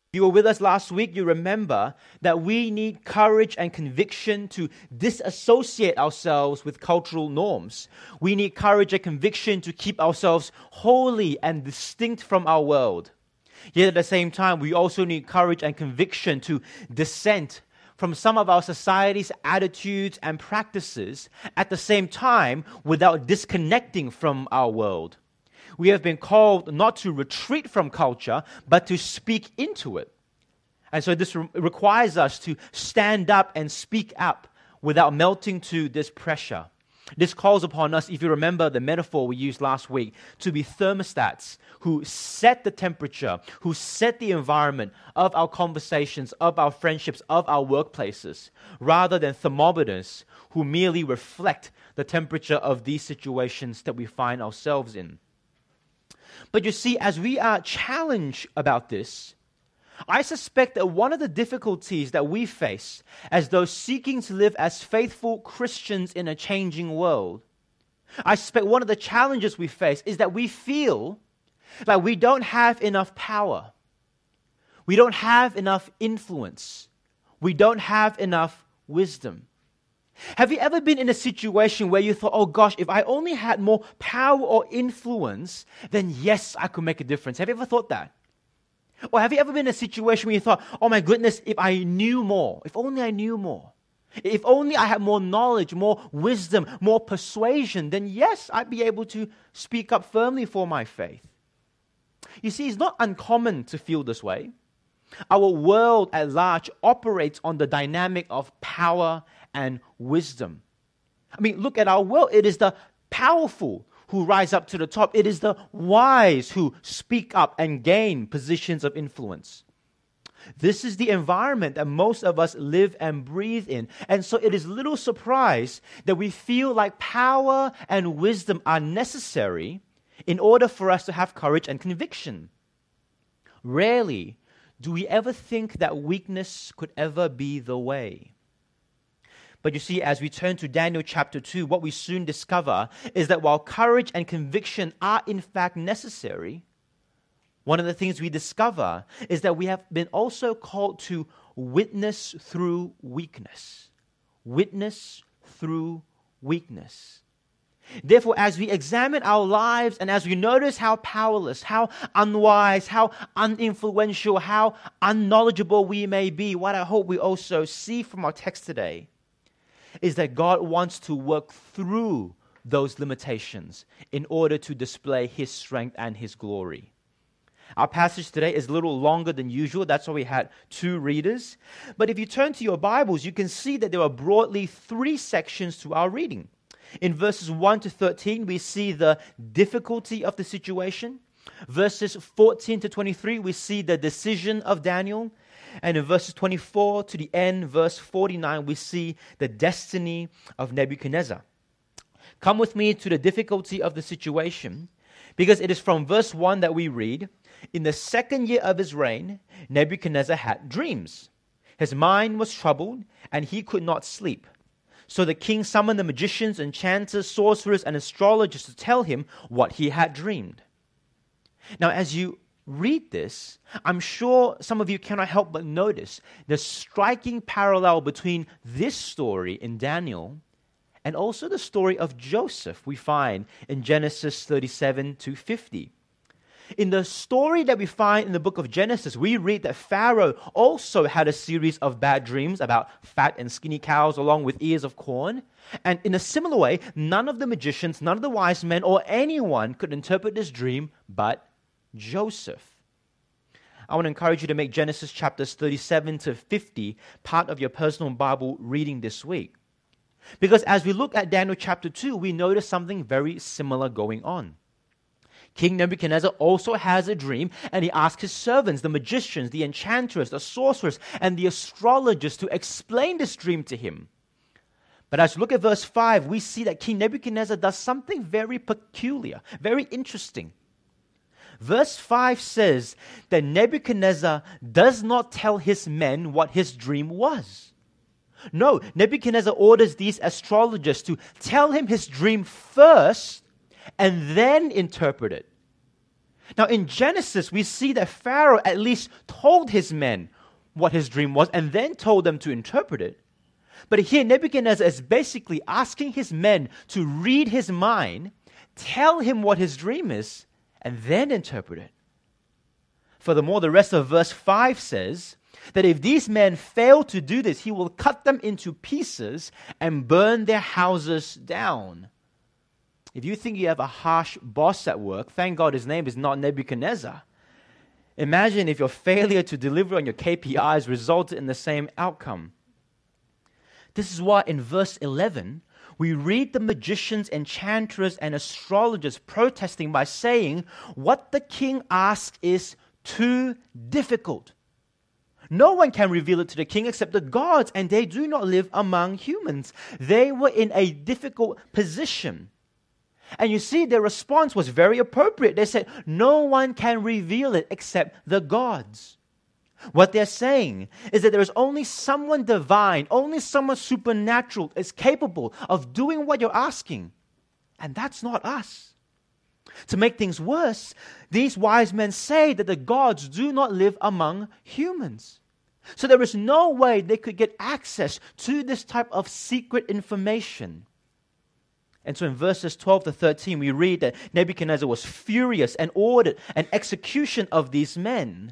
If you were with us last week, you remember that we need courage and conviction to disassociate ourselves with cultural norms. We need courage and conviction to keep ourselves holy and distinct from our world. Yet at the same time, we also need courage and conviction to dissent from some of our society's attitudes and practices at the same time without disconnecting from our world. We have been called not to retreat from culture, but to speak into it. And so this requires us to stand up and speak up without melting to this pressure. This calls upon us, if you remember the metaphor we used last week, to be thermostats who set the temperature, who set the environment of our conversations, of our friendships, of our workplaces, rather than thermometers who merely reflect the temperature of these situations that we find ourselves in. But you see, as we are challenged about this, I suspect that one of the difficulties that we face as those seeking to live as faithful Christians in a changing world, I suspect one of the challenges we face is that we feel like we don't have enough power. We don't have enough influence. We don't have enough wisdom. Have you ever been in a situation where you thought, oh gosh, if I only had more power or influence, then yes, I could make a difference? Have you ever thought that? Or have you ever been in a situation where you thought, oh my goodness, if I knew more, if only I knew more, if only I had more knowledge, more wisdom, more persuasion, then yes, I'd be able to speak up firmly for my faith. You see, it's not uncommon to feel this way. Our world at large operates on the dynamic of power and wisdom. I mean, look at our world. It is the powerful who rise up to the top. It is the wise who speak up and gain positions of influence. This is the environment that most of us live and breathe in. And so it is little surprise that we feel like power and wisdom are necessary in order for us to have courage and conviction. Rarely do we ever think that weakness could ever be the way. But you see, as we turn to Daniel chapter 2, what we soon discover is that while courage and conviction are in fact necessary, one of the things we discover is that we have been also called to witness through weakness. Witness through weakness. Therefore, as we examine our lives and as we notice how powerless, how unwise, how uninfluential, how unknowledgeable we may be, what I hope we also see from our text today is that God wants to work through those limitations in order to display His strength and His glory. Our passage today is a little longer than usual. That's why we had 2 readers. But if you turn to your Bibles, you can see that there are broadly 3 sections to our reading. In verses 1 to 13, we see the difficulty of the situation. Verses 14 to 23, we see the decision of Daniel. And in verses 24 to the end, verse 49, we see the destiny of Nebuchadnezzar. Come with me to the difficulty of the situation, because it is from verse 1 that we read, in the 2nd year of his reign, Nebuchadnezzar had dreams. His mind was troubled, and he could not sleep. So the king summoned the magicians, enchanters, sorcerers, and astrologers to tell him what he had dreamed. Now, as you read this, I'm sure some of you cannot help but notice the striking parallel between this story in Daniel and also the story of Joseph we find in Genesis 37 to 50. In the story that we find in the book of Genesis, we read that Pharaoh also had a series of bad dreams about fat and skinny cows along with ears of corn. And in a similar way, none of the magicians, none of the wise men, or anyone could interpret this dream but Joseph. I want to encourage you to make Genesis chapters 37 to 50 part of your personal Bible reading this week. Because as we look at Daniel chapter 2, we notice something very similar going on. King Nebuchadnezzar also has a dream, and he asks his servants, the magicians, the enchanters, the sorcerers, and the astrologers to explain this dream to him. But as we look at verse 5, we see that King Nebuchadnezzar does something very peculiar, very interesting. Verse 5 says that Nebuchadnezzar does not tell his men what his dream was. No, Nebuchadnezzar orders these astrologers to tell him his dream first and then interpret it. Now, in Genesis, we see that Pharaoh at least told his men what his dream was and then told them to interpret it. But here, Nebuchadnezzar is basically asking his men to read his mind, tell him what his dream is, and then interpret it. Furthermore, the rest of verse 5 says that if these men fail to do this, he will cut them into pieces and burn their houses down. If you think you have a harsh boss at work, thank God his name is not Nebuchadnezzar. Imagine if your failure to deliver on your KPIs resulted in the same outcome. This is why in verse 11, we read the magicians, enchanters, and astrologers protesting by saying, what the king asks is too difficult. No one can reveal it to the king except the gods, and they do not live among humans. They were in a difficult position. And you see, their response was very appropriate. They said, no one can reveal it except the gods. What they're saying is that there is only someone divine, only someone supernatural is capable of doing what you're asking. And that's not us. To make things worse, these wise men say that the gods do not live among humans. So there is no way they could get access to this type of secret information. And so in verses 12 to 13, we read that Nebuchadnezzar was furious and ordered an execution of these men.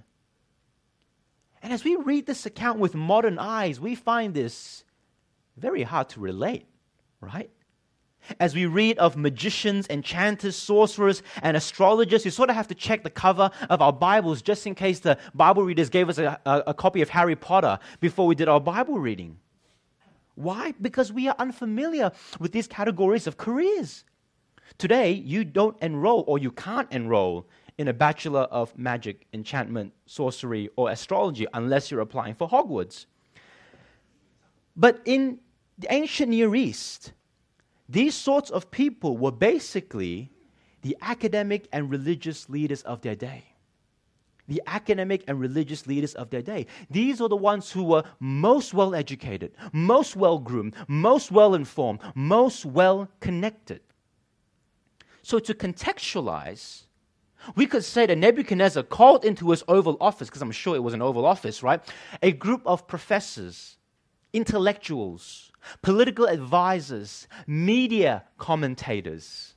And as we read this account with modern eyes, we find this very hard to relate, right? As we read of magicians, enchanters, sorcerers, and astrologers, you sort of have to check the cover of our Bibles just in case the Bible readers gave us a copy of Harry Potter before we did our Bible reading. Why? Because we are unfamiliar with these categories of careers. Today, you don't enroll or you can't enroll in a Bachelor of Magic, Enchantment, Sorcery, or Astrology unless you're applying for Hogwarts. But in the ancient Near East, these sorts of people were basically the academic and religious leaders of their day. The academic and religious leaders of their day. These are the ones who were most well-educated, most well-groomed, most well-informed, most well-connected. So to contextualize, we could say that Nebuchadnezzar called into his Oval Office, because I'm sure it was an Oval Office, right? A group of professors, intellectuals, political advisors, media commentators.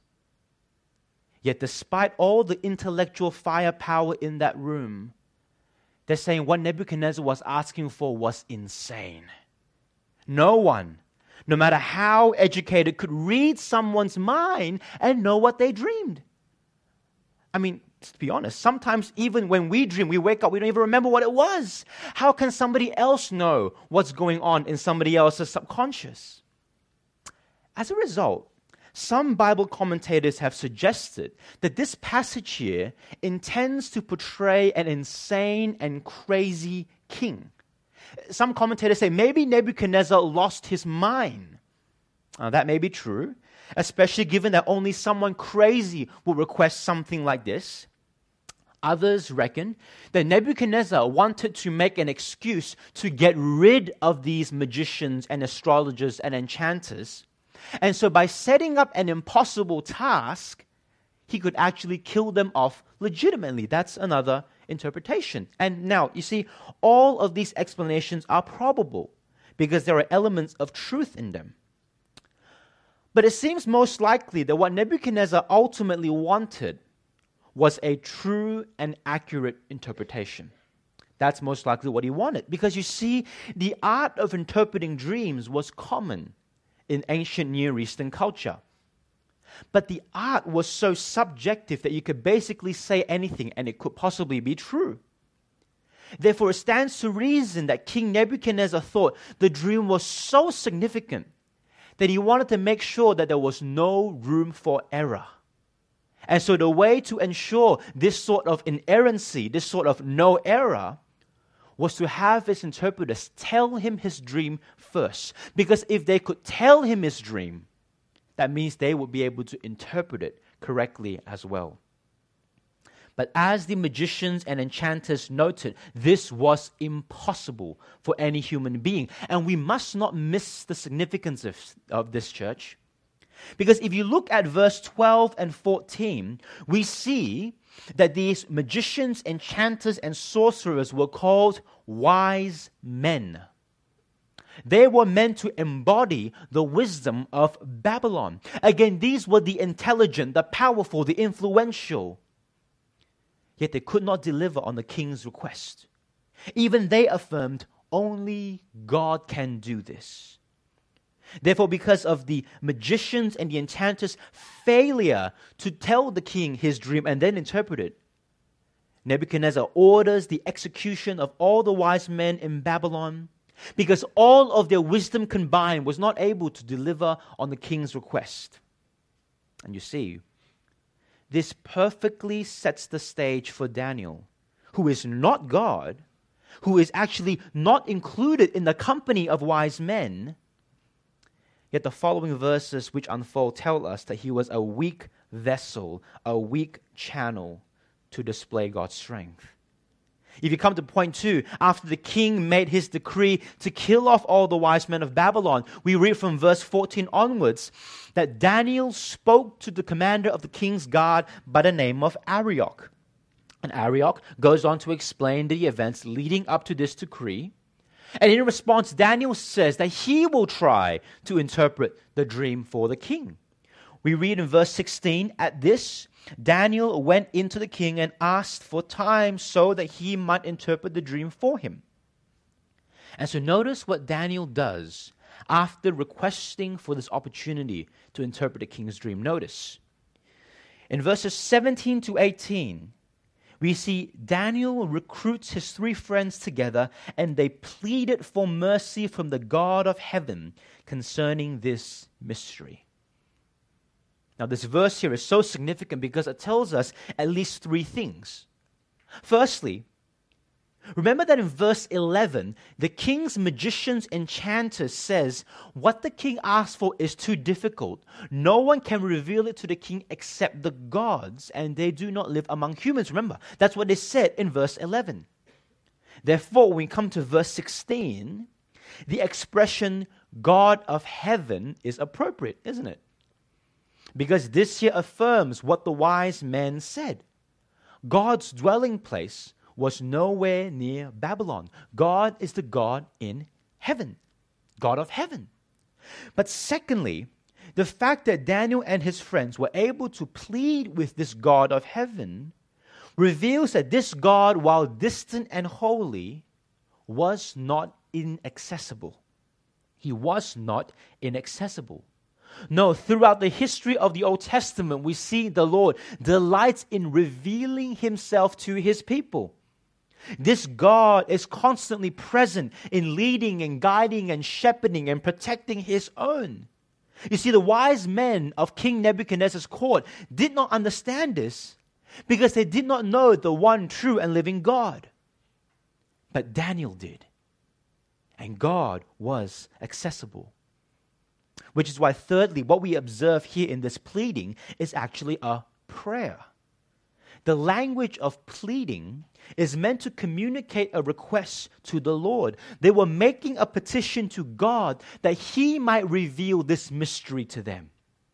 Yet despite all the intellectual firepower in that room, they're saying what Nebuchadnezzar was asking for was insane. No one, no matter how educated, could read someone's mind and know what they dreamed. I mean, to be honest, sometimes even when we dream, we wake up, we don't even remember what it was. How can somebody else know what's going on in somebody else's subconscious? As a result, some Bible commentators have suggested that this passage here intends to portray an insane and crazy king. Some commentators say maybe Nebuchadnezzar lost his mind. That may be true, especially given that only someone crazy would request something like this. Others reckon that Nebuchadnezzar wanted to make an excuse to get rid of these magicians and astrologers and enchanters. And so by setting up an impossible task, he could actually kill them off legitimately. That's another interpretation. And now, you see, all of these explanations are probable because there are elements of truth in them. But it seems most likely that what Nebuchadnezzar ultimately wanted was a true and accurate interpretation. That's most likely what he wanted. Because you see, the art of interpreting dreams was common in ancient Near Eastern culture. But the art was so subjective that you could basically say anything and it could possibly be true. Therefore, it stands to reason that King Nebuchadnezzar thought the dream was so significant that he wanted to make sure that there was no room for error. And so the way to ensure this sort of inerrancy, this sort of no error, was to have his interpreters tell him his dream first. Because if they could tell him his dream, that means they would be able to interpret it correctly as well. But as the magicians and enchanters noted, this was impossible for any human being. And we must not miss the significance of this, church. Because if you look at verse 12 and 14, we see that these magicians, enchanters, and sorcerers were called wise men. They were meant to embody the wisdom of Babylon. Again, these were the intelligent, the powerful, the influential. Yet they could not deliver on the king's request. Even they affirmed, only God can do this. Therefore, because of the magicians and the enchanters' failure to tell the king his dream and then interpret it, Nebuchadnezzar orders the execution of all the wise men in Babylon, because all of their wisdom combined was not able to deliver on the king's request. And you see, this perfectly sets the stage for Daniel, who is not God, who is actually not included in the company of wise men. Yet the following verses which unfold tell us that he was a weak vessel, a weak channel to display God's strength. If you come to point 2, after the king made his decree to kill off all the wise men of Babylon, we read from verse 14 onwards that Daniel spoke to the commander of the king's guard by the name of Arioch. And Arioch goes on to explain the events leading up to this decree. And in response, Daniel says that he will try to interpret the dream for the king. We read in verse 16, at this, Daniel went into the king and asked for time so that he might interpret the dream for him. And so notice what Daniel does after requesting for this opportunity to interpret the king's dream. Notice, in verses 17 to 18, we see Daniel recruits his 3 friends together and they pleaded for mercy from the God of heaven concerning this mystery. Now, this verse here is so significant because it tells us at least 3 things. Firstly, remember that in verse 11, the king's magicians, enchanters says, what the king asked for is too difficult. No one can reveal it to the king except the gods, and they do not live among humans. Remember, that's what they said in verse 11. Therefore, when we come to verse 16, the expression God of heaven is appropriate, isn't it? Because this here affirms what the wise men said. God's dwelling place was nowhere near Babylon. God is the God in heaven, God of heaven. But secondly, the fact that Daniel and his friends were able to plead with this God of heaven reveals that this God, while distant and holy, was not inaccessible. He was not inaccessible. No, throughout the history of the Old Testament, we see the Lord delights in revealing himself to his people. This God is constantly present in leading and guiding and shepherding and protecting his own. You see, the wise men of King Nebuchadnezzar's court did not understand this because they did not know the one true and living God. But Daniel did. And God was accessible. Which is why, thirdly, what we observe here in this pleading is actually a prayer. The language of pleading is meant to communicate a request to the Lord. They were making a petition to God that he might reveal this mystery to them.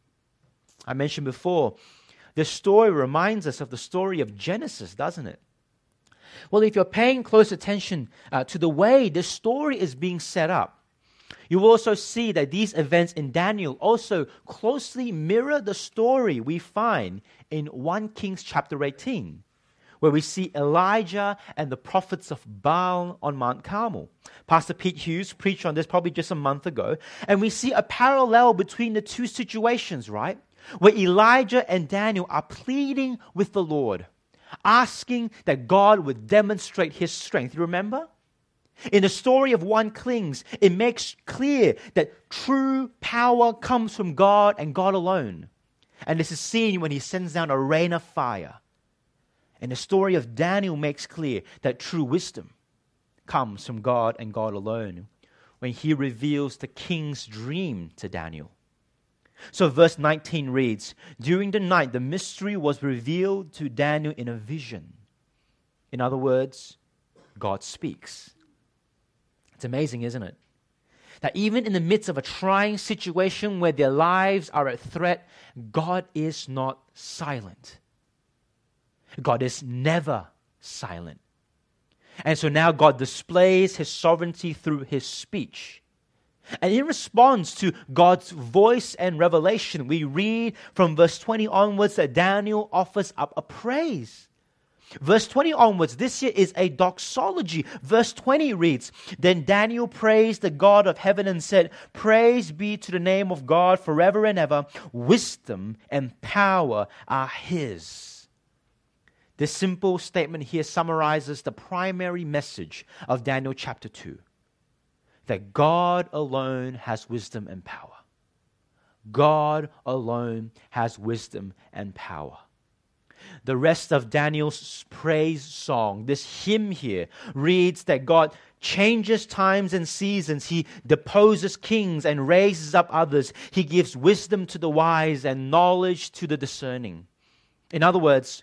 I mentioned before, this story reminds us of the story of Genesis, doesn't it? Well, if you're paying close attention to the way this story is being set up, you will also see that these events in Daniel also closely mirror the story we find in 1 Kings chapter 18, where we see Elijah and the prophets of Baal on Mount Carmel. Pastor Pete Hughes preached on this probably just a month ago, and we see a parallel between the 2 situations, right? Where Elijah and Daniel are pleading with the Lord, asking that God would demonstrate his strength. You remember? In the story of 1 Kings, it makes clear that true power comes from God and God alone. And this is seen when he sends down a rain of fire. And the story of Daniel makes clear that true wisdom comes from God and God alone when he reveals the king's dream to Daniel. So verse 19 reads, during the night the mystery was revealed to Daniel in a vision. In other words, God speaks. It's amazing, isn't it? That even in the midst of a trying situation where their lives are at threat, God is not silent. God is never silent. And so now God displays His sovereignty through His speech. And in response to God's voice and revelation, we read from verse 20 onwards that Daniel offers up a praise. Verse 20 onwards, this here is a doxology. Verse 20 reads, "Then Daniel praised the God of heaven and said, 'Praise be to the name of God forever and ever. Wisdom and power are His.'" This simple statement here summarizes the primary message of Daniel chapter 2. That God alone has wisdom and power. God alone has wisdom and power. The rest of Daniel's praise song, this hymn here, reads that God changes times and seasons. He deposes kings and raises up others. He gives wisdom to the wise and knowledge to the discerning. In other words,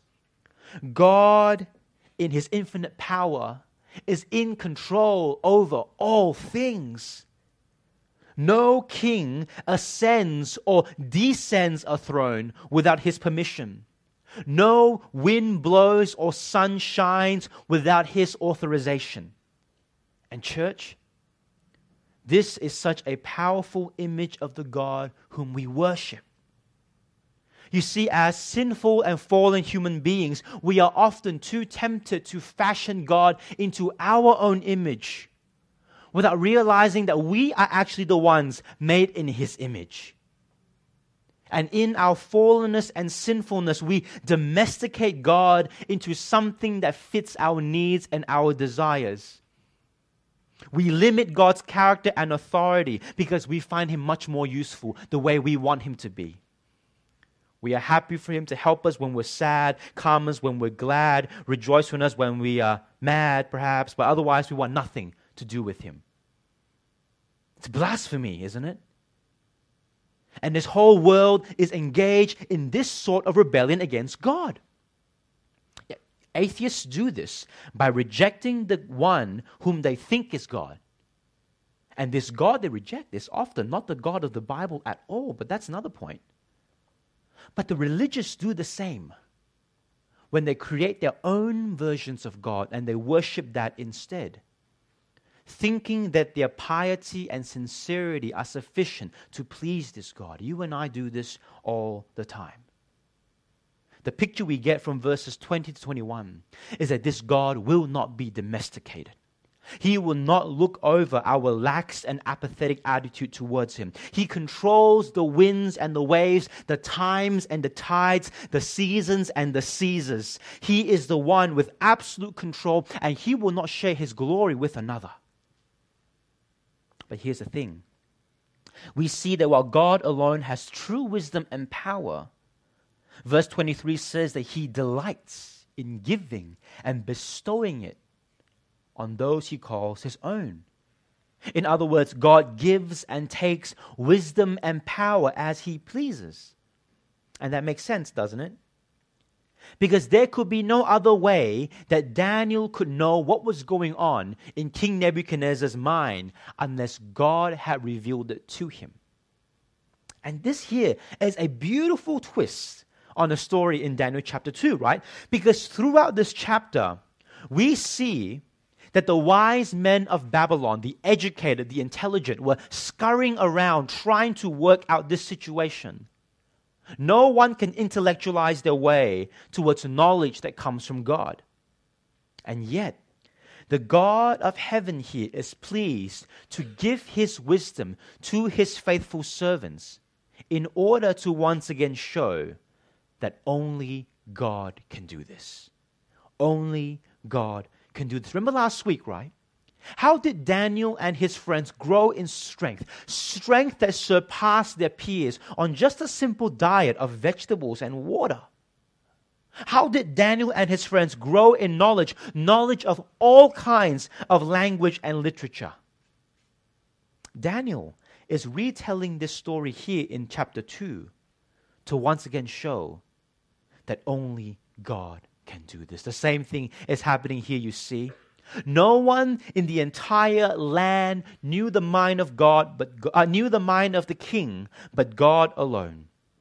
God, in His infinite power, is in control over all things. No king ascends or descends a throne without His permission. No wind blows or sun shines without His authorization. And church, this is such a powerful image of the God whom we worship. You see, as sinful and fallen human beings, we are often too tempted to fashion God into our own image without realizing that we are actually the ones made in His image. And in our fallenness and sinfulness, we domesticate God into something that fits our needs and our desires. We limit God's character and authority because we find Him much more useful the way we want Him to be. We are happy for Him to help us when we're sad, calm us when we're glad, rejoice with us when we are mad, perhaps, but otherwise we want nothing to do with Him. It's blasphemy, isn't it? And this whole world is engaged in this sort of rebellion against God. Atheists do this by rejecting the one whom they think is God. And this God they reject is often not the God of the Bible at all, but that's another point. But the religious do the same when they create their own versions of God and they worship that instead, thinking that their piety and sincerity are sufficient to please this God. You and I do this all the time. The picture we get from verses 20 to 21 is that this God will not be domesticated. He will not look over our lax and apathetic attitude towards Him. He controls the winds and the waves, the times and the tides, the seasons and the Caesars. He is the one with absolute control, and He will not share His glory with another. But here's the thing. We see that while God alone has true wisdom and power, verse 23 says that He delights in giving and bestowing it on those He calls His own. In other words, God gives and takes wisdom and power as He pleases. And that makes sense, doesn't it? Because there could be no other way that Daniel could know what was going on in King Nebuchadnezzar's mind unless God had revealed it to him. And this here is a beautiful twist on the story in Daniel chapter 2, right? Because throughout this chapter, we see that the wise men of Babylon, the educated, the intelligent, were scurrying around trying to work out this situation. No one can intellectualize their way towards knowledge that comes from God. And yet, the God of heaven here is pleased to give His wisdom to His faithful servants in order to once again show that only God can do this. Only God can do this. Remember last week, right? How did Daniel and his friends grow in strength? Strength that surpassed their peers on just a simple diet of vegetables and water. How did Daniel and his friends grow in knowledge? Knowledge of all kinds of language and literature. Daniel is retelling this story here in chapter 2 to once again show that only God can do this. The same thing is happening here, you see. No one in the entire land knew the mind of God, knew the mind of the king, but God alone.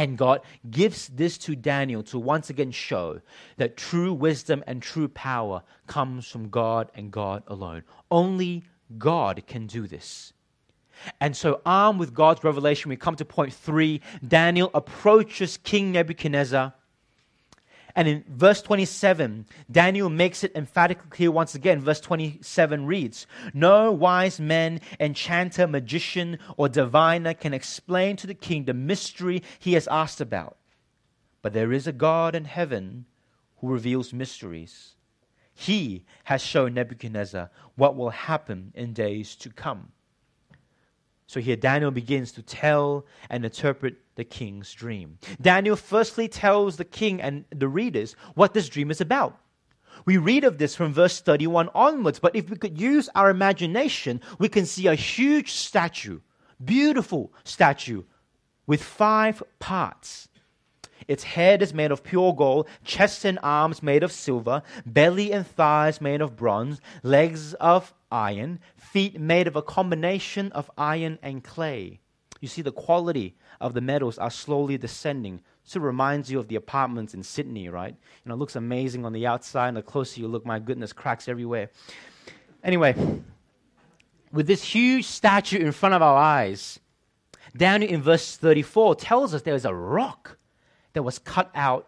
And God gives this to Daniel to once again show that true wisdom and true power comes from God and God alone. Only God can do this. And so, armed with God's revelation, we come to point 3. Daniel approaches King Nebuchadnezzar. And in verse 27, Daniel makes it emphatically clear once again. Verse 27 reads, "No wise man, enchanter, magician, or diviner can explain to the king the mystery he has asked about. But there is a God in heaven who reveals mysteries. He has shown Nebuchadnezzar what will happen in days to come." So here Daniel begins to tell and interpret the king's dream. Daniel firstly tells the king and the readers what this dream is about. We read of this from verse 31 onwards, but if we could use our imagination, we can see a huge statue, beautiful statue, with 5 parts. Its head is made of pure gold, chest and arms made of silver, belly and thighs made of bronze, legs of iron, feet made of a combination of iron and clay. You see, the quality of the metals are slowly descending. So it reminds you of the apartments in Sydney, right? It looks amazing on the outside, and the closer you look, my goodness, cracks everywhere. Anyway, with this huge statue in front of our eyes, Daniel in verse 34 tells us there is a rock that was cut out,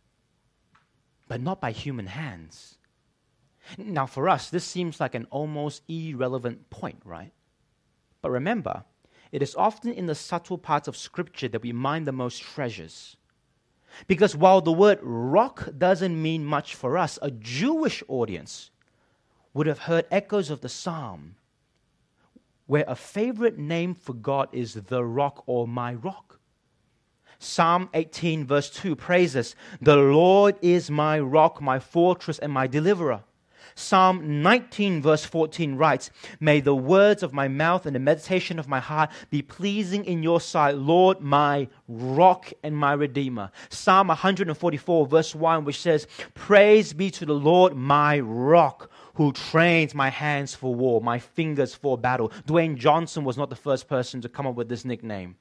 but not by human hands. Now, for us, this seems like an almost irrelevant point, right? But remember, it is often in the subtle parts of Scripture that we mine the most treasures. Because while the word rock doesn't mean much for us, a Jewish audience would have heard echoes of the psalm where a favorite name for God is the rock or my rock. Psalm 18 verse 2 praises, "The Lord is my rock, my fortress, and my deliverer." Psalm 19 verse 14 writes, "May the words of my mouth and the meditation of my heart be pleasing in your sight, Lord, my rock and my redeemer." Psalm 144 verse 1, which says, "Praise be to the Lord, my rock, who trains my hands for war, my fingers for battle." Dwayne Johnson was not the first person to come up with this nickname.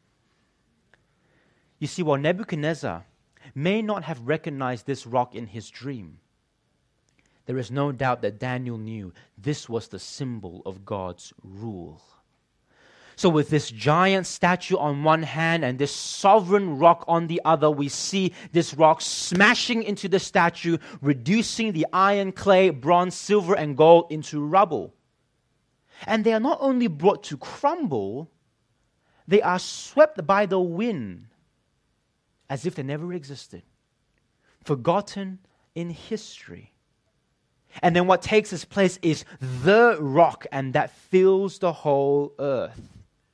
You see, while Nebuchadnezzar may not have recognized this rock in his dream, there is no doubt that Daniel knew this was the symbol of God's rule. So with this giant statue on one hand and this sovereign rock on the other, we see this rock smashing into the statue, reducing the iron, clay, bronze, silver, and gold into rubble. And they are not only brought to crumble, they are swept by the wind as if they never existed, forgotten in history. And then what takes its place is the rock, and that fills the whole earth.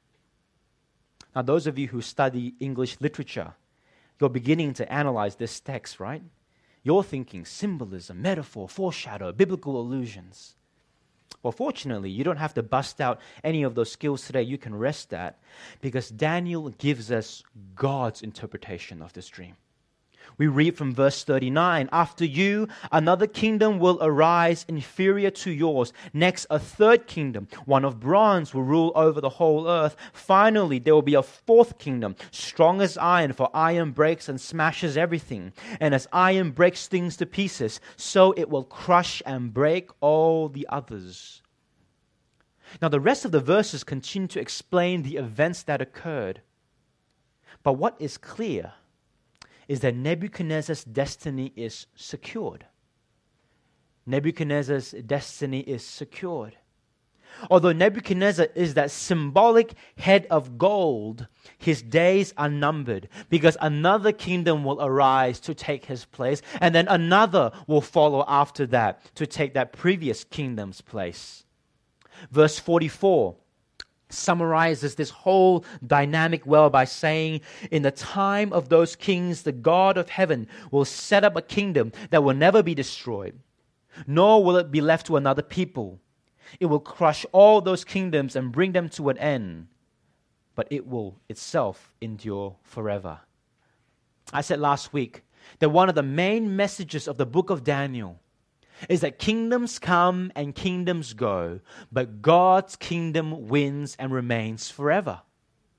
Now, those of you who study English literature, you're beginning to analyze this text, right? You're thinking symbolism, metaphor, foreshadow, biblical allusions. Well, fortunately, you don't have to bust out any of those skills today. You can rest at, because Daniel gives us God's interpretation of this dream. We read from verse 39, "After you, another kingdom will arise inferior to yours. Next, a third kingdom, one of bronze, will rule over the whole earth. Finally, there will be a fourth kingdom, strong as iron, for iron breaks and smashes everything. And as iron breaks things to pieces, so it will crush and break all the others." Now, the rest of the verses continue to explain the events that occurred. But what is clear is that Nebuchadnezzar's destiny is secured. Nebuchadnezzar's destiny is secured. Although Nebuchadnezzar is that symbolic head of gold, his days are numbered, because another kingdom will arise to take his place, and then another will follow after that to take that previous kingdom's place. Verse 44 summarizes this whole dynamic well by saying, "In the time of those kings, the God of heaven will set up a kingdom that will never be destroyed, nor will it be left to another people. It will crush all those kingdoms and bring them to an end, but it will itself endure forever." I said last week that one of the main messages of the book of Daniel is that kingdoms come and kingdoms go, but God's kingdom wins and remains forever.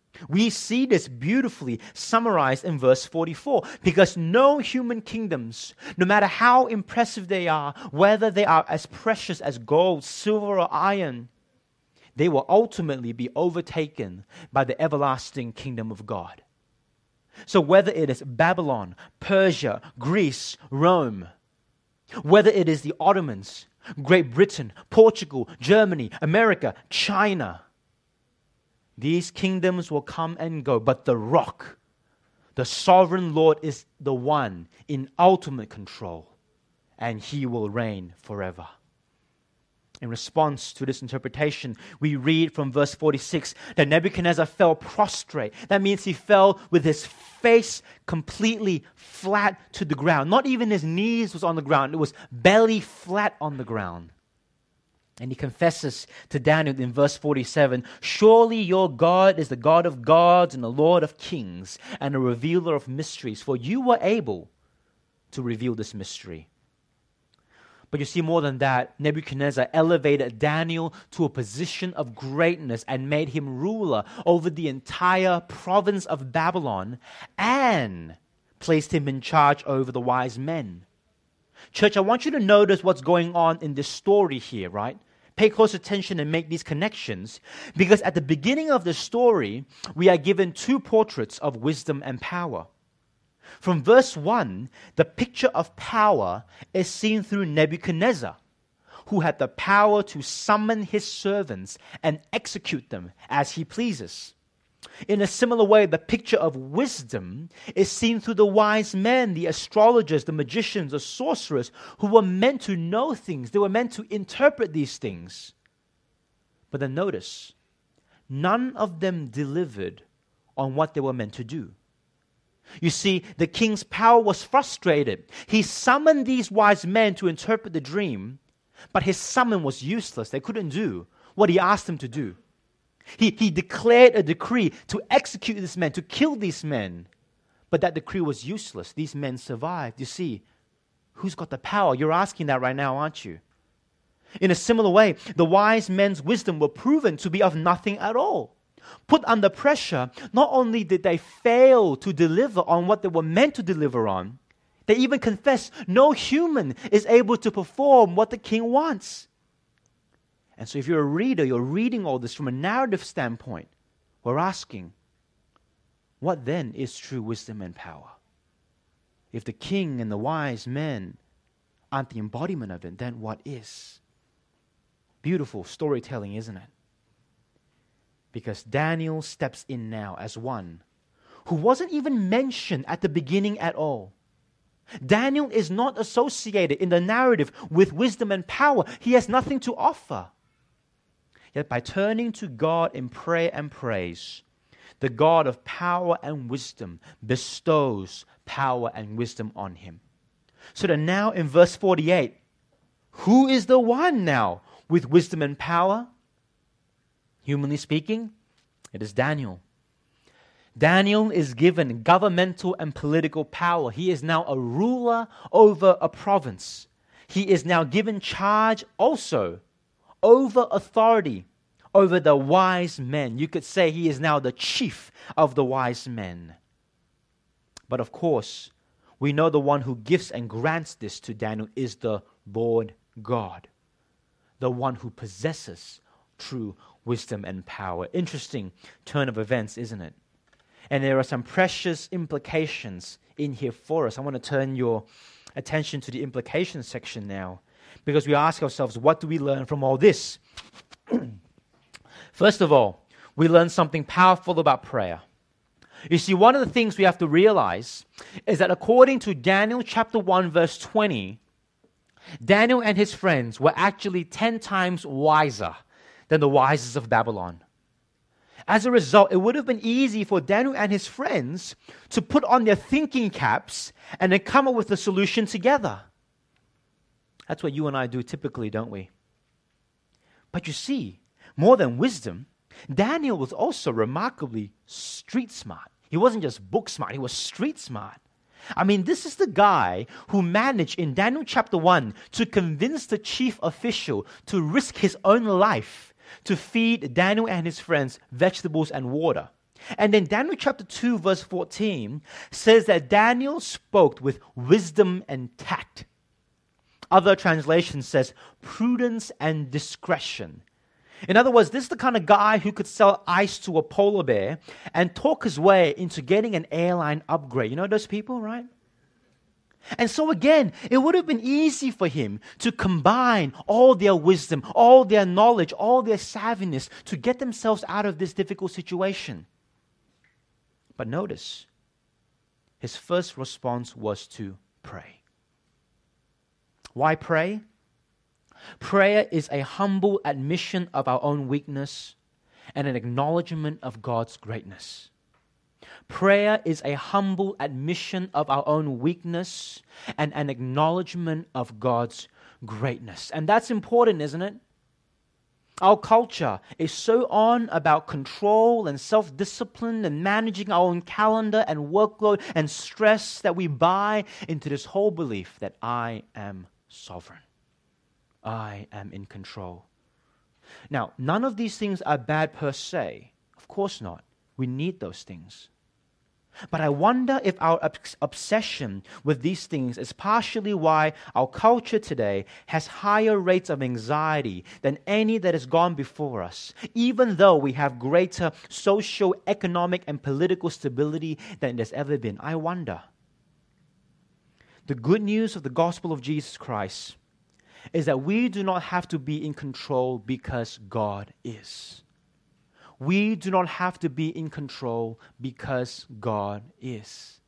We see this beautifully summarized in verse 44, because no human kingdoms, no matter how impressive they are, whether they are as precious as gold, silver, or iron, they will ultimately be overtaken by the everlasting kingdom of God. So whether it is Babylon, Persia, Greece, Rome, whether it is the Ottomans, Great Britain, Portugal, Germany, America, China, these kingdoms will come and go, but the rock, the sovereign Lord, is the one in ultimate control, and He will reign forever. In response to this interpretation, we read from verse 46 that Nebuchadnezzar fell prostrate. That means he fell with his face completely flat to the ground. Not even his knees was on the ground. It was belly flat on the ground. And he confesses to Daniel in verse 47, "Surely your God is the God of gods and the Lord of kings and a revealer of mysteries, for you were able to reveal this mystery." But you see, more than that, Nebuchadnezzar elevated Daniel to a position of greatness and made him ruler over the entire province of Babylon and placed him in charge over the wise men. Church, I want you to notice what's going on in this story here, right? Pay close attention and make these connections, because at the beginning of the story, we are given two portraits of wisdom and power. From verse 1, the picture of power is seen through Nebuchadnezzar, who had the power to summon his servants and execute them as he pleases. In a similar way, the picture of wisdom is seen through the wise men, the astrologers, the magicians, the sorcerers, who were meant to know things. They were meant to interpret these things. But then notice, none of them delivered on what they were meant to do. You see, the king's power was frustrated. He summoned these wise men to interpret the dream, but his summon was useless. They couldn't do what he asked them to do. He declared a decree to execute these men, to kill these men. But that decree was useless. These men survived. You see, who's got the power? You're asking that right now, aren't you? In a similar way, the wise men's wisdom were proven to be of nothing at all. Put under pressure, not only did they fail to deliver on what they were meant to deliver on, they even confessed no human is able to perform what the king wants. And so if you're a reader, you're reading all this from a narrative standpoint. We're asking, what then is true wisdom and power? If the king and the wise men aren't the embodiment of it, then what is? Beautiful storytelling, isn't it? Because Daniel steps in now as one who wasn't even mentioned at the beginning at all. Daniel is not associated in the narrative with wisdom and power. He has nothing to offer. Yet by turning to God in prayer and praise, the God of power and wisdom bestows power and wisdom on him. So that now in verse 48, who is the one now with wisdom and power? Humanly speaking, it is Daniel. Daniel is given governmental and political power. He is now a ruler over a province. He is now given charge also over authority, over the wise men. You could say he is now the chief of the wise men. But of course, we know the one who gives and grants this to Daniel is the Lord God, the one who possesses true wisdom and power. Interesting turn of events, isn't it? And there are some precious implications in here for us. I want to turn your attention to the implications section now, because we ask ourselves, what do we learn from all this? First of all, we learn something powerful about prayer. You see, one of the things we have to realize is that according to Daniel chapter 1 verse 20, Daniel and his friends were actually 10 times wiser than the wisest of Babylon. As a result, it would have been easy for Daniel and his friends to put on their thinking caps and then come up with a solution together. That's what you and I do typically, don't we? But you see, more than wisdom, Daniel was also remarkably street smart. He wasn't just book smart, he was street smart. I mean, this is the guy who managed in Daniel chapter 1 to convince the chief official to risk his own life to feed Daniel and his friends vegetables and water. And then Daniel chapter 2 verse 14 says that Daniel spoke with wisdom and tact. Other translation says prudence and discretion. In other words, this is the kind of guy who could sell ice to a polar bear and talk his way into getting an airline upgrade. You know those people, right? And so again, it would have been easy for him to combine all their wisdom, all their knowledge, all their savviness to get themselves out of this difficult situation. But notice, his first response was to pray. Why pray? Prayer is a humble admission of our own weakness and an acknowledgement of God's greatness. Prayer is a humble admission of our own weakness and an acknowledgement of God's greatness. And that's important, isn't it? Our culture is so on about control and self-discipline and managing our own calendar and workload and stress that we buy into this whole belief that I am sovereign. I am in control. Now, none of these things are bad per se. Of course not. We need those things. But I wonder if our obsession with these things is partially why our culture today has higher rates of anxiety than any that has gone before us, even though we have greater social, economic, and political stability than there's ever been. I wonder. The good news of the gospel of Jesus Christ is that we do not have to be in control because God is. We do not have to be in control because God is.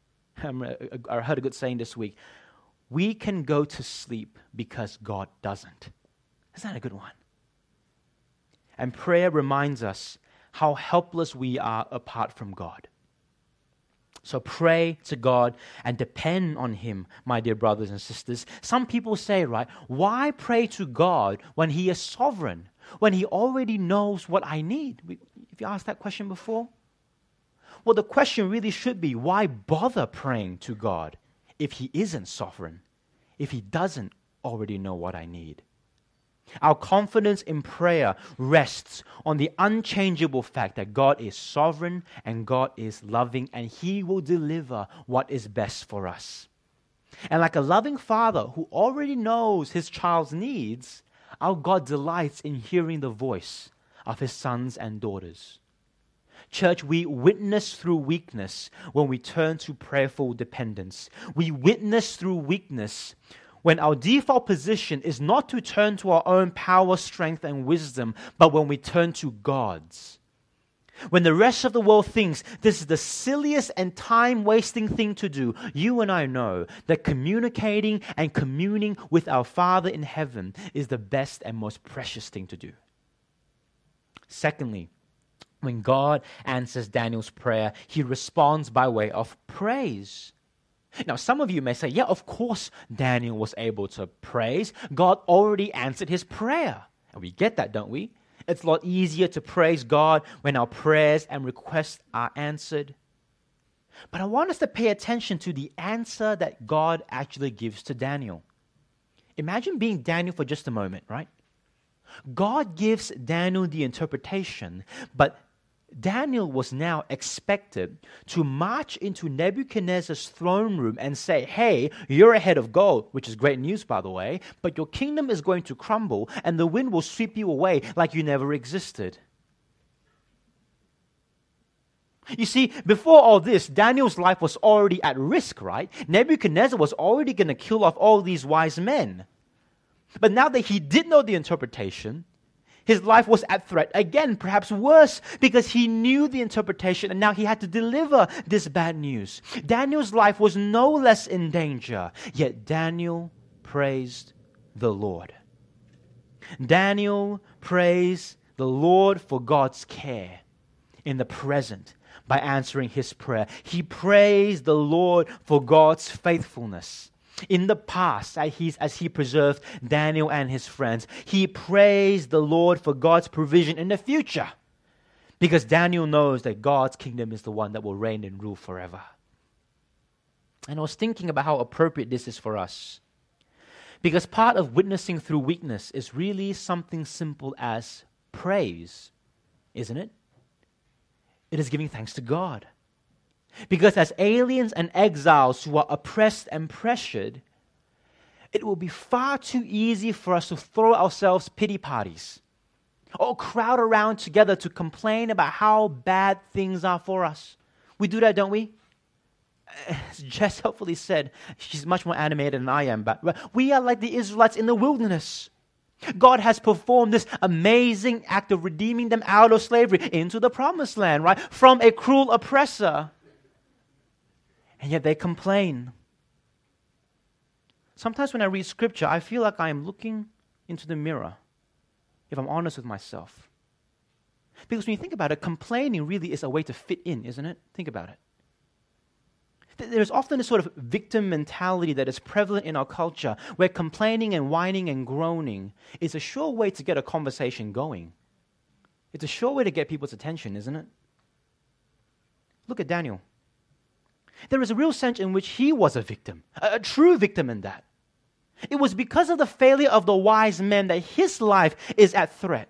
I heard a good saying this week. We can go to sleep because God doesn't. Isn't that a good one? And prayer reminds us how helpless we are apart from God. So pray to God and depend on Him, my dear brothers and sisters. Some people say, right, why pray to God when He is sovereign, when He already knows what I need? Have you asked that question before? Well, the question really should be, why bother praying to God if He isn't sovereign, if He doesn't already know what I need? Our confidence in prayer rests on the unchangeable fact that God is sovereign and God is loving and He will deliver what is best for us. And like a loving father who already knows his child's needs, our God delights in hearing the voice of His sons and daughters. Church, we witness through weakness when we turn to prayerful dependence. We witness through weakness when our default position is not to turn to our own power, strength, and wisdom, but when we turn to God's. When the rest of the world thinks this is the silliest and time-wasting thing to do, you and I know that communicating and communing with our Father in heaven is the best and most precious thing to do. Secondly, when God answers Daniel's prayer, He responds by way of praise. Now, some of you may say, yeah, of course Daniel was able to praise. God already answered his prayer. And we get that, don't we? It's a lot easier to praise God when our prayers and requests are answered. But I want us to pay attention to the answer that God actually gives to Daniel. Imagine being Daniel for just a moment, right? God gives Daniel the interpretation, but Daniel was now expected to march into Nebuchadnezzar's throne room and say, hey, you're a head of gold, which is great news, by the way, but your kingdom is going to crumble and the wind will sweep you away like you never existed. You see, before all this, Daniel's life was already at risk, right? Nebuchadnezzar was already going to kill off all these wise men. But now that he did know the interpretation, his life was at threat again, perhaps worse, because he knew the interpretation and now he had to deliver this bad news. Daniel's life was no less in danger, yet Daniel praised the Lord. Daniel praised the Lord for God's care in the present by answering his prayer. He praised the Lord for God's faithfulness. In the past, as he preserved Daniel and his friends, he praised the Lord for God's provision in the future, because Daniel knows that God's kingdom is the one that will reign and rule forever. And I was thinking about how appropriate this is for us, because part of witnessing through weakness is really something simple as praise, isn't it? It is giving thanks to God. Because as aliens and exiles who are oppressed and pressured, it will be far too easy for us to throw ourselves pity parties or crowd around together to complain about how bad things are for us. We do that, don't we? As Jess helpfully said, she's much more animated than I am, but we are like the Israelites in the wilderness. God has performed this amazing act of redeeming them out of slavery into the promised land, right? From a cruel oppressor. And yet they complain. Sometimes when I read scripture, I feel like I am looking into the mirror, if I'm honest with myself. Because when you think about it, complaining really is a way to fit in, isn't it? Think about it. There's often a sort of victim mentality that is prevalent in our culture where complaining and whining and groaning is a sure way to get a conversation going. It's a sure way to get people's attention, isn't it? Look at Daniel. There is a real sense in which he was a victim, a true victim in that. It was because of the failure of the wise men that his life is at threat.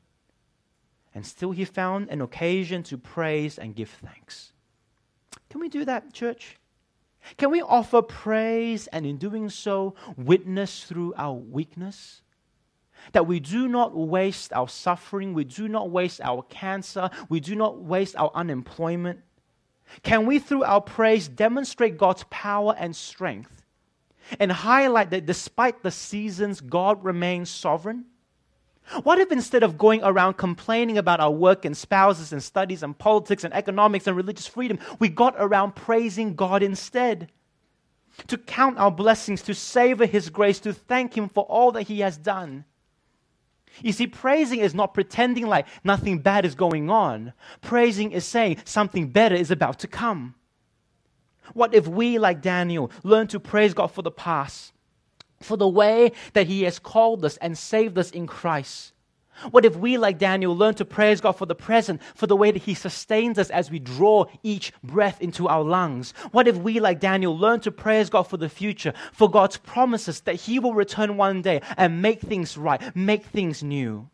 And still he found an occasion to praise and give thanks. Can we do that, church? Can we offer praise and in doing so witness through our weakness? That we do not waste our suffering, we do not waste our cancer, we do not waste our unemployment. Can we through our praise demonstrate God's power and strength and highlight that despite the seasons, God remains sovereign? What if instead of going around complaining about our work and spouses and studies and politics and economics and religious freedom, we got around praising God instead? To count our blessings, to savor His grace, to thank Him for all that He has done. You see, praising is not pretending like nothing bad is going on. Praising is saying something better is about to come. What if we, like Daniel, learn to praise God for the past, for the way that He has called us and saved us in Christ? What if we, like Daniel, learn to praise God for the present, for the way that He sustains us as we draw each breath into our lungs? What if we, like Daniel, learn to praise God for the future, for God's promises that He will return one day and make things right, make things new?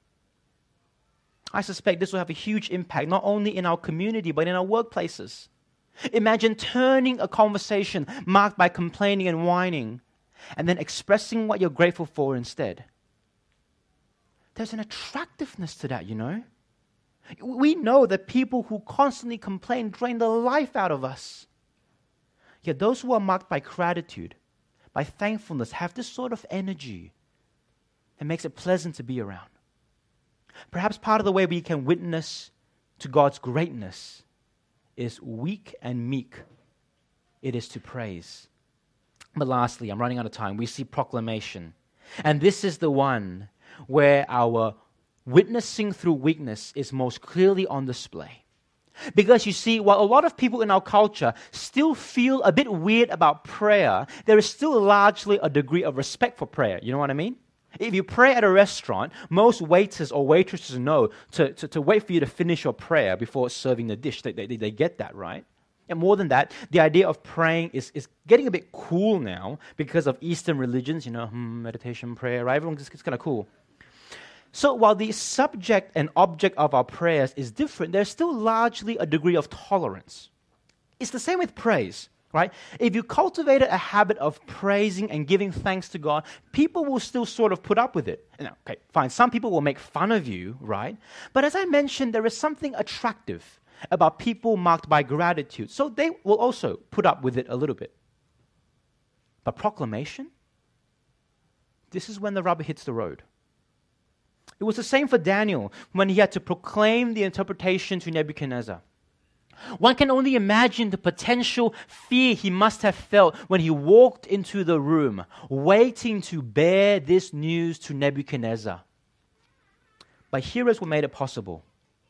I suspect this will have a huge impact, not only in our community, but in our workplaces. Imagine turning a conversation marked by complaining and whining and then expressing what you're grateful for instead. There's an attractiveness to that, you know. We know that people who constantly complain drain the life out of us. Yet those who are marked by gratitude, by thankfulness, have this sort of energy that makes it pleasant to be around. Perhaps part of the way we can witness to God's greatness is weak and meek. It is to praise. But lastly, I'm running out of time, we see proclamation. And this is the one where our witnessing through weakness is most clearly on display. Because you see, while a lot of people in our culture still feel a bit weird about prayer, there is still largely a degree of respect for prayer. You know what I mean? If you pray at a restaurant, most waiters or waitresses know to wait for you to finish your prayer before serving the dish. They get that, right? And more than that, the idea of praying is getting a bit cool now because of Eastern religions, you know, meditation, prayer, right? Everyone's it's kind of cool. So while the subject and object of our prayers is different, there's still largely a degree of tolerance. It's the same with praise, right? If you cultivated a habit of praising and giving thanks to God, people will still sort of put up with it. Now, okay, fine, some people will make fun of you, right? But as I mentioned, there is something attractive about people marked by gratitude. So they will also put up with it a little bit. But proclamation? This is when the rubber hits the road. It was the same for Daniel when he had to proclaim the interpretation to Nebuchadnezzar. One can only imagine the potential fear he must have felt when he walked into the room, waiting to bear this news to Nebuchadnezzar. But here is what made it possible.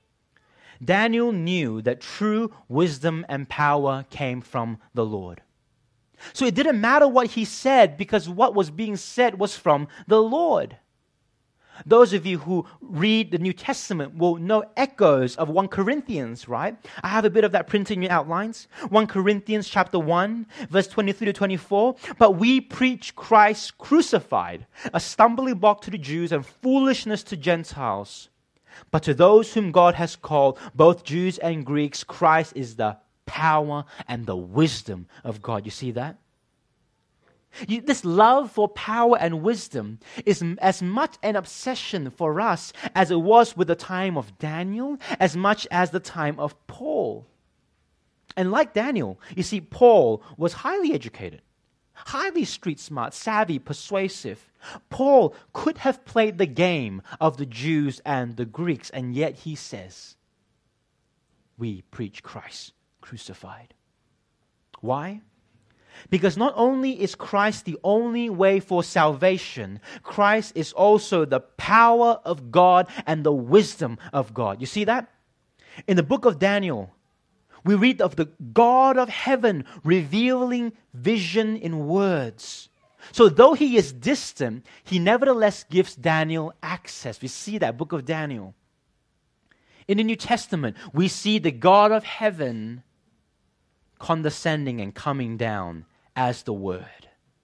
Daniel knew that true wisdom and power came from the Lord. So it didn't matter what he said because what was being said was from the Lord. Those of you who read the New Testament will know echoes of 1 Corinthians, right? I have a bit of that printed in your outlines. 1 Corinthians chapter 1, verse 23 to 24. But we preach Christ crucified, a stumbling block to the Jews and foolishness to Gentiles. But to those whom God has called, both Jews and Greeks, Christ is the power and the wisdom of God. You see that? This love for power and wisdom is as much an obsession for us as it was with the time of Daniel, as much as the time of Paul. And like Daniel, you see, Paul was highly educated, highly street smart, savvy, persuasive. Paul could have played the game of the Jews and the Greeks, and yet he says, we preach Christ crucified. Why? Because not only is Christ the only way for salvation, Christ is also the power of God and the wisdom of God. You see that? In the book of Daniel, we read of the God of heaven revealing vision in words. So though he is distant, he nevertheless gives Daniel access. We see that, book of Daniel. In the New Testament, we see the God of heaven condescending and coming down as the Word,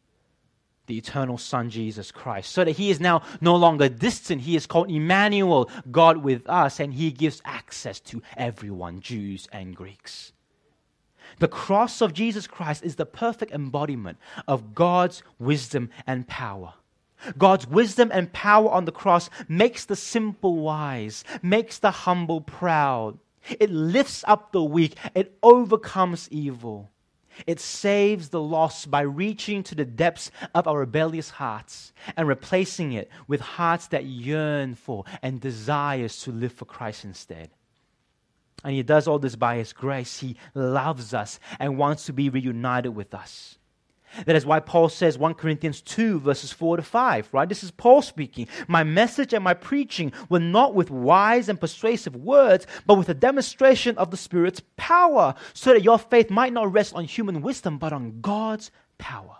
the eternal Son, Jesus Christ, so that he is now no longer distant. He is called Emmanuel, God with us, and he gives access to everyone, Jews and Greeks. The cross of Jesus Christ is the perfect embodiment of God's wisdom and power. God's wisdom and power on the cross makes the simple wise, makes the humble proud. It lifts up the weak. It overcomes evil. It saves the lost by reaching to the depths of our rebellious hearts and replacing it with hearts that yearn for and desires to live for Christ instead. And he does all this by his grace. He loves us and wants to be reunited with us. That is why Paul says 1 Corinthians 2 verses 4 to 5, right? This is Paul speaking. My message and my preaching were not with wise and persuasive words, but with a demonstration of the Spirit's power, so that your faith might not rest on human wisdom, but on God's power.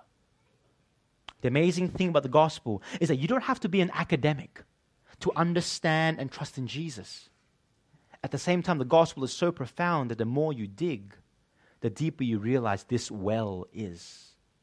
The amazing thing about the gospel is that you don't have to be an academic to understand and trust in Jesus. At the same time, the gospel is so profound that the more you dig, the deeper you realize this well is.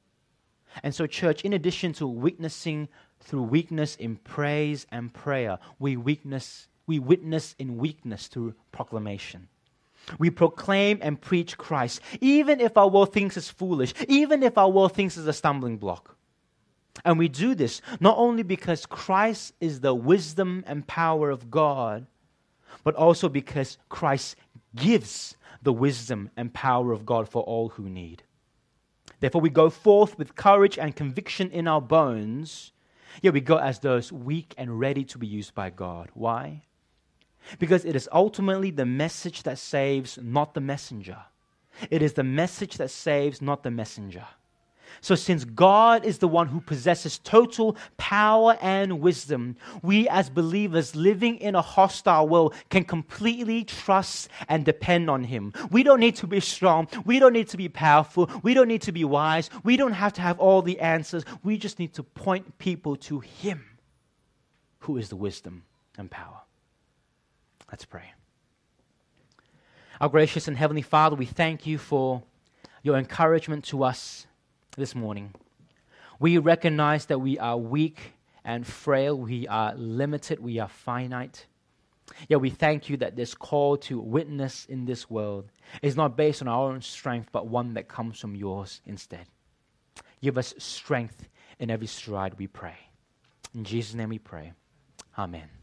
And so, church, in addition to witnessing through weakness in praise and prayer, we witness in weakness through proclamation. We proclaim and preach Christ, even if our world thinks it's foolish, even if our world thinks it's a stumbling block. And we do this not only because Christ is the wisdom and power of God, but also because Christ gives the wisdom and power of God for all who need. Therefore, we go forth with courage and conviction in our bones. Yet we go as those weak and ready to be used by God. Why? Because it is ultimately the message that saves, not the messenger. It is the message that saves, not the messenger. So since God is the one who possesses total power and wisdom, we as believers living in a hostile world can completely trust and depend on Him. We don't need to be strong. We don't need to be powerful. We don't need to be wise. We don't have to have all the answers. We just need to point people to Him, who is the wisdom and power. Let's pray. Our gracious and heavenly Father, we thank you for your encouragement to us this morning. We recognize that we are weak and frail. We are limited. We are finite. Yet we thank you that this call to witness in this world is not based on our own strength, but one that comes from yours instead. Give us strength in every stride, we pray. In Jesus' name we pray. Amen.